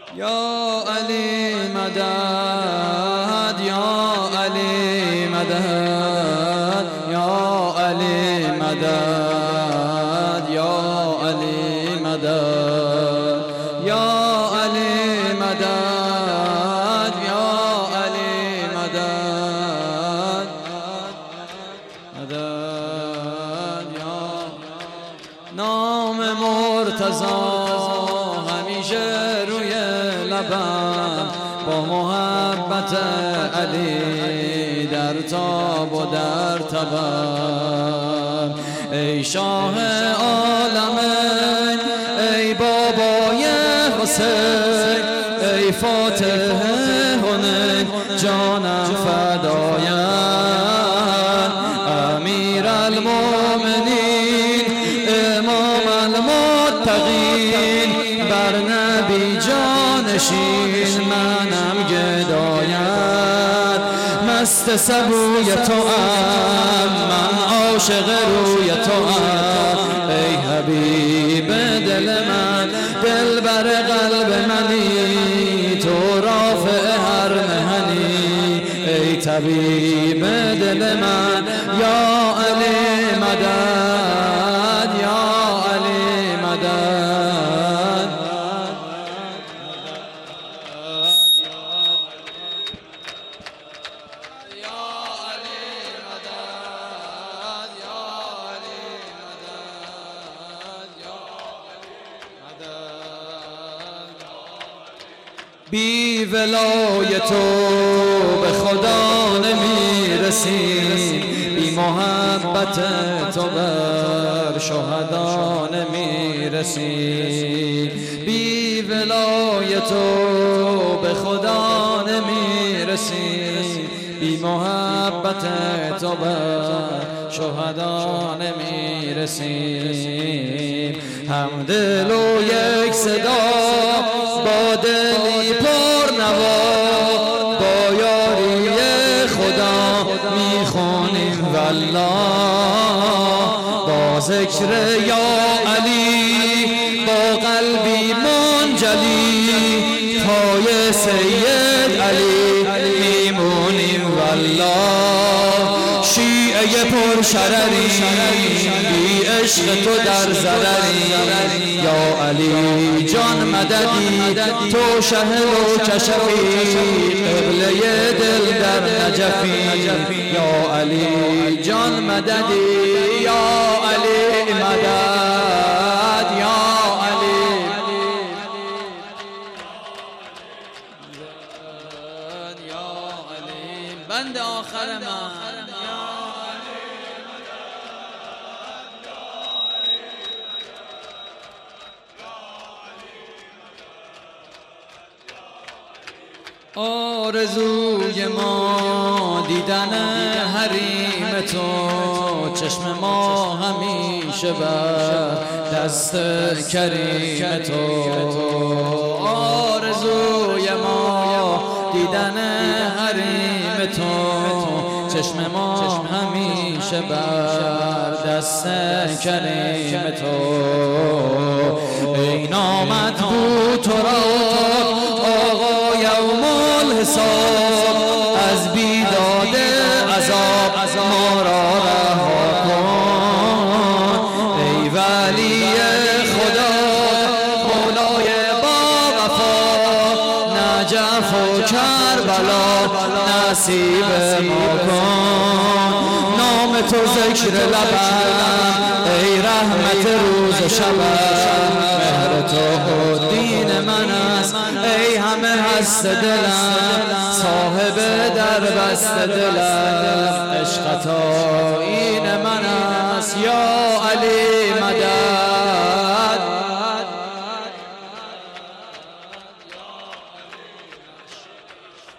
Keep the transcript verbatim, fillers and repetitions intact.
یا علی مدد یا علی مدد یا علی مدد یا علی مدد یا علی مدد یا علی مدد مدد یا نام مرتضی همیشه روی لبم با محبت علی در تاب و در تبم. ای شاه عالمین ای بابای حسین ای فاتح حنین جانم فدایم. امیر المؤمنین امام المتقین بر نبی جانشین منم گدایم. مست سبوی تو ام من عاشق روی تو ام ای حبیب دل من دلبر قلب منی تو رافع هر مهنی ای طبیب دل من یا علی مدد یا علی مدد بی ولای تو به خدا نمیرسیم بی محبت تو بر شهدا نمیرسیم بی ولای تو به خدا نمیرسیم بی محبت تو بر شهدا نمیرسیم. هم دل و یک صدا با دلی پر نوا با یاری خدا میخونیم والله با ذکر یا علی با قلبی منجلی پای سید علی میمونیم والله. شیعه پر شرری بی عشق تو در ضرری یا علی جان مددی تو شهر و کشفی قبله دل در نجفی یا علی جان مددی یا علی مدد یا علی یا علی بند آخر من آرزوی ما دیدن حریم تو چشم ما همیشه بر دست کریم تو. آرزوی ما دیدن حریم تو چشم ما همیشه بر دست کریم تو. ای نامت بود تو را آقا یوم الحساب از بیداد عذاب ما را رها کن. ای ولی خدا مولای با وفا نجف و کربلا نصیب ما کن. نام تو ذکر لبم ای رحمت روز و شبم مهر تو دین من است ای همه هست دلم صاحب در بست دلم عشق تا این من است یا علی مدد